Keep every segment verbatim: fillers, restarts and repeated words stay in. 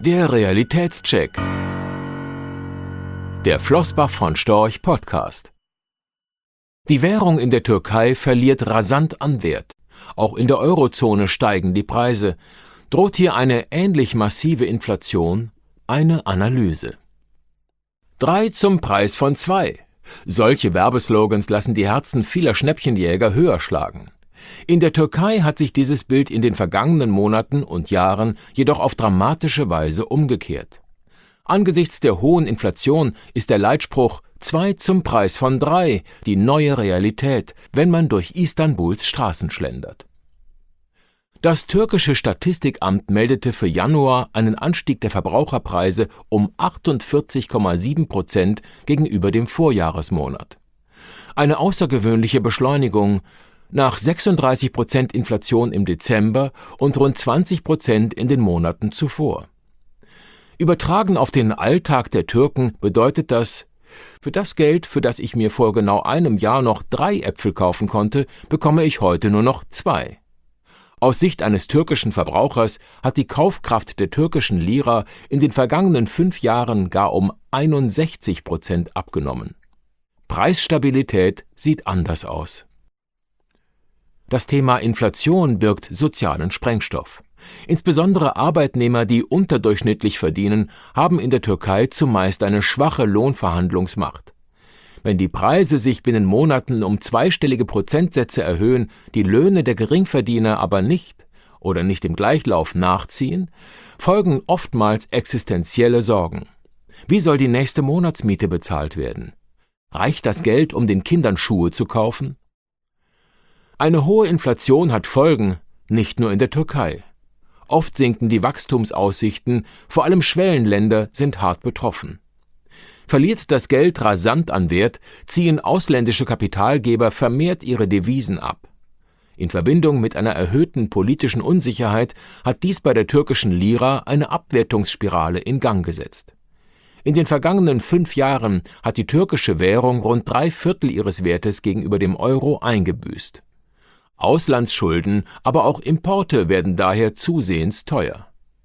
Der Realitätscheck. Der Flossbach von Storch Podcast. Die Währung in der Türkei verliert rasant an Wert. Auch in der Eurozone steigen die Preise. Droht hier eine ähnlich massive Inflation? Eine Analyse. Drei zum Preis von zwei. Solche Werbeslogans lassen die Herzen vieler Schnäppchenjäger höher schlagen. In der Türkei hat sich dieses Bild in den vergangenen Monaten und Jahren jedoch auf dramatische Weise umgekehrt. Angesichts der hohen Inflation ist der Leitspruch zwei zum Preis von drei die neue Realität, wenn man durch Istanbuls Straßen schlendert. Das türkische Statistikamt meldete für Januar einen Anstieg der Verbraucherpreise um achtundvierzig Komma sieben Prozent gegenüber dem Vorjahresmonat. Eine außergewöhnliche Beschleunigung nach sechsunddreißig Prozent Inflation im Dezember und rund zwanzig Prozent in den Monaten zuvor. Übertragen auf den Alltag der Türken bedeutet das: Für das Geld, für das ich mir vor genau einem Jahr noch drei Äpfel kaufen konnte, bekomme ich heute nur noch zwei. Aus Sicht eines türkischen Verbrauchers hat die Kaufkraft der türkischen Lira in den vergangenen fünf Jahren gar um einundsechzig Prozent abgenommen. Preisstabilität sieht anders aus. Das Thema Inflation birgt sozialen Sprengstoff. Insbesondere Arbeitnehmer, die unterdurchschnittlich verdienen, haben in der Türkei zumeist eine schwache Lohnverhandlungsmacht. Wenn die Preise sich binnen Monaten um zweistellige Prozentsätze erhöhen, die Löhne der Geringverdiener aber nicht oder nicht im Gleichlauf nachziehen, folgen oftmals existenzielle Sorgen. Wie soll die nächste Monatsmiete bezahlt werden? Reicht das Geld, um den Kindern Schuhe zu kaufen? Eine hohe Inflation hat Folgen, nicht nur in der Türkei. Oft sinken die Wachstumsaussichten, vor allem Schwellenländer sind hart betroffen. Verliert das Geld rasant an Wert, ziehen ausländische Kapitalgeber vermehrt ihre Devisen ab. In Verbindung mit einer erhöhten politischen Unsicherheit hat dies bei der türkischen Lira eine Abwertungsspirale in Gang gesetzt. In den vergangenen fünf Jahren hat die türkische Währung rund drei Viertel ihres Wertes gegenüber dem Euro eingebüßt. Auslandsschulden, aber auch Importe werden daher zusehends teuer.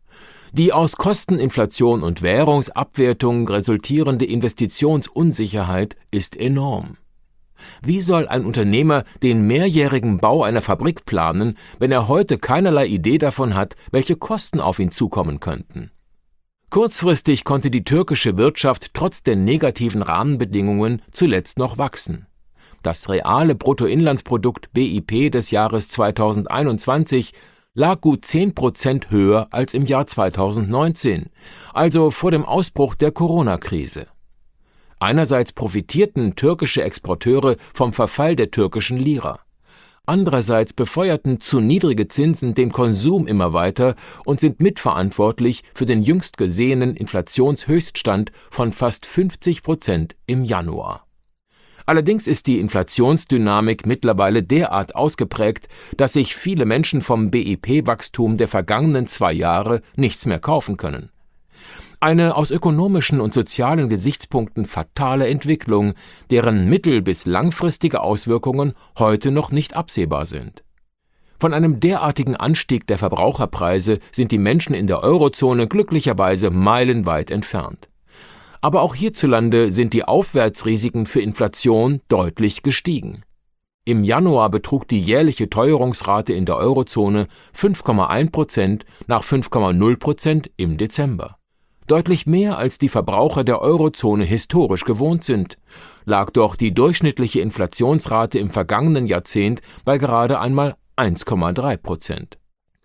Die aus Kosteninflation und Währungsabwertung resultierende Investitionsunsicherheit ist enorm. Wie soll ein Unternehmer den mehrjährigen Bau einer Fabrik planen, wenn er heute keinerlei Idee davon hat, welche Kosten auf ihn zukommen könnten? Kurzfristig konnte die türkische Wirtschaft trotz der negativen Rahmenbedingungen zuletzt noch wachsen. Das reale Bruttoinlandsprodukt B I P des Jahres zweitausendeinundzwanzig lag gut zehn Prozent höher als im Jahr zweitausendneunzehn, also vor dem Ausbruch der Corona-Krise. Einerseits profitierten türkische Exporteure vom Verfall der türkischen Lira. Andererseits befeuerten zu niedrige Zinsen den Konsum immer weiter und sind mitverantwortlich für den jüngst gesehenen Inflationshöchststand von fast fünfzig Prozent im Januar. Allerdings ist die Inflationsdynamik mittlerweile derart ausgeprägt, dass sich viele Menschen vom B I P-Wachstum der vergangenen zwei Jahre nichts mehr kaufen können. Eine aus ökonomischen und sozialen Gesichtspunkten fatale Entwicklung, deren mittel- bis langfristige Auswirkungen heute noch nicht absehbar sind. Von einem derartigen Anstieg der Verbraucherpreise sind die Menschen in der Eurozone glücklicherweise meilenweit entfernt. Aber auch hierzulande sind die Aufwärtsrisiken für Inflation deutlich gestiegen. Im Januar betrug die jährliche Teuerungsrate in der Eurozone fünf Komma eins Prozent nach fünf Komma null Prozent im Dezember. Deutlich mehr als die Verbraucher der Eurozone historisch gewohnt sind, lag doch die durchschnittliche Inflationsrate im vergangenen Jahrzehnt bei gerade einmal eins Komma drei Prozent.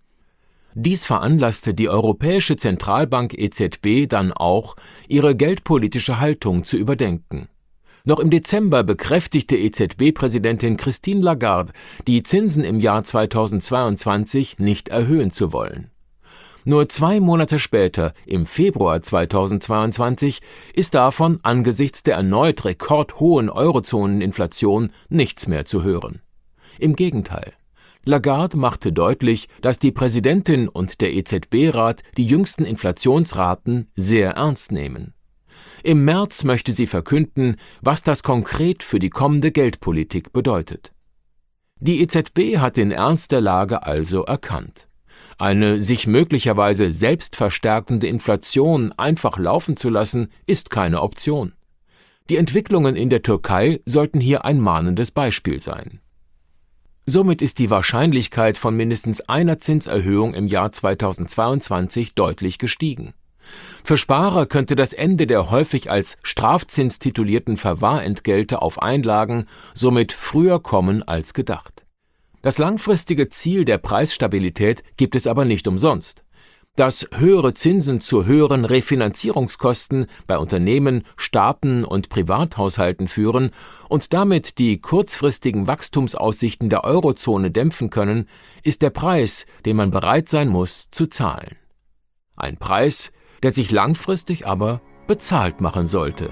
Dies veranlasste die Europäische Zentralbank E Z B dann auch, ihre geldpolitische Haltung zu überdenken. Noch im Dezember bekräftigte E Z B-Präsidentin Christine Lagarde, die Zinsen im Jahr zweitausendzweiundzwanzig nicht erhöhen zu wollen. Nur zwei Monate später, im Februar zweitausendzweiundzwanzig, ist davon angesichts der erneut rekordhohen Eurozoneninflation nichts mehr zu hören. Im Gegenteil. Lagarde machte deutlich, dass die Präsidentin und der E Z B-Rat die jüngsten Inflationsraten sehr ernst nehmen. Im März möchte sie verkünden, was das konkret für die kommende Geldpolitik bedeutet. Die E Z B hat den Ernst der Lage also erkannt. Eine sich möglicherweise selbst verstärkende Inflation einfach laufen zu lassen, ist keine Option. Die Entwicklungen in der Türkei sollten hier ein mahnendes Beispiel sein. Somit ist die Wahrscheinlichkeit von mindestens einer Zinserhöhung im Jahr zweitausendzweiundzwanzig deutlich gestiegen. Für Sparer könnte das Ende der häufig als Strafzins titulierten Verwahrentgelte auf Einlagen somit früher kommen als gedacht. Das langfristige Ziel der Preisstabilität gibt es aber nicht umsonst. Dass höhere Zinsen zu höheren Refinanzierungskosten bei Unternehmen, Staaten und Privathaushalten führen und damit die kurzfristigen Wachstumsaussichten der Eurozone dämpfen können, ist der Preis, den man bereit sein muss, zu zahlen. Ein Preis, der sich langfristig aber bezahlt machen sollte.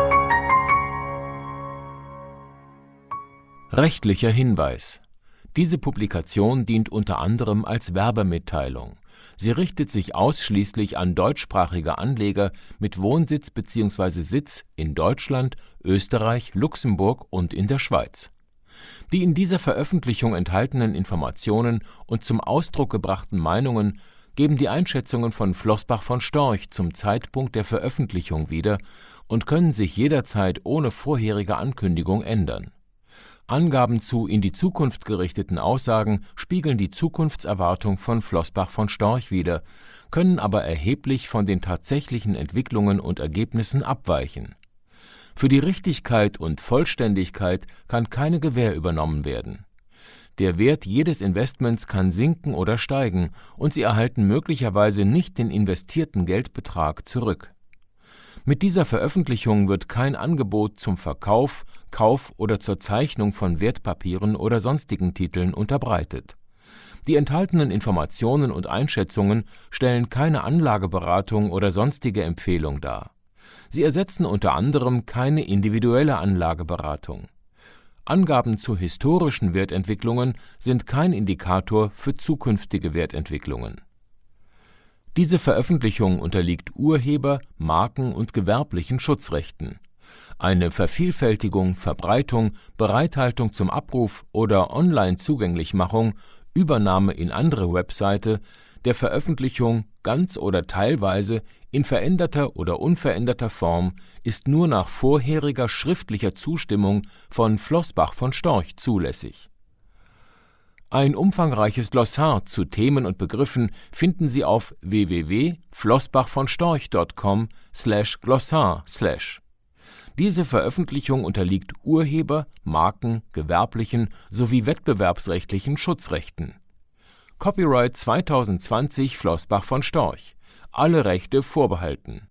Rechtlicher Hinweis: Diese Publikation dient unter anderem als Werbemitteilung. Sie richtet sich ausschließlich an deutschsprachige Anleger mit Wohnsitz bzw. Sitz in Deutschland, Österreich, Luxemburg und in der Schweiz. Die in dieser Veröffentlichung enthaltenen Informationen und zum Ausdruck gebrachten Meinungen geben die Einschätzungen von Flossbach von Storch zum Zeitpunkt der Veröffentlichung wieder und können sich jederzeit ohne vorherige Ankündigung ändern. Angaben zu in die Zukunft gerichteten Aussagen spiegeln die Zukunftserwartung von Flossbach von Storch wider, können aber erheblich von den tatsächlichen Entwicklungen und Ergebnissen abweichen. Für die Richtigkeit und Vollständigkeit kann keine Gewähr übernommen werden. Der Wert jedes Investments kann sinken oder steigen und Sie erhalten möglicherweise nicht den investierten Geldbetrag zurück. Mit dieser Veröffentlichung wird kein Angebot zum Verkauf, Kauf oder zur Zeichnung von Wertpapieren oder sonstigen Titeln unterbreitet. Die enthaltenen Informationen und Einschätzungen stellen keine Anlageberatung oder sonstige Empfehlung dar. Sie ersetzen unter anderem keine individuelle Anlageberatung. Angaben zu historischen Wertentwicklungen sind kein Indikator für zukünftige Wertentwicklungen. Diese Veröffentlichung unterliegt Urheber-, Marken- und gewerblichen Schutzrechten. Eine Vervielfältigung, Verbreitung, Bereithaltung zum Abruf oder Online-Zugänglichmachung, Übernahme in andere Webseite der Veröffentlichung ganz oder teilweise in veränderter oder unveränderter Form ist nur nach vorheriger schriftlicher Zustimmung von Flossbach von Storch zulässig. Ein umfangreiches Glossar zu Themen und Begriffen finden Sie auf w w w punkt flossbach von storch punkt com slash glossar slash. Diese Veröffentlichung unterliegt Urheber-, Marken-, gewerblichen sowie wettbewerbsrechtlichen Schutzrechten. Copyright zweitausendzwanzig Flossbach von Storch. Alle Rechte vorbehalten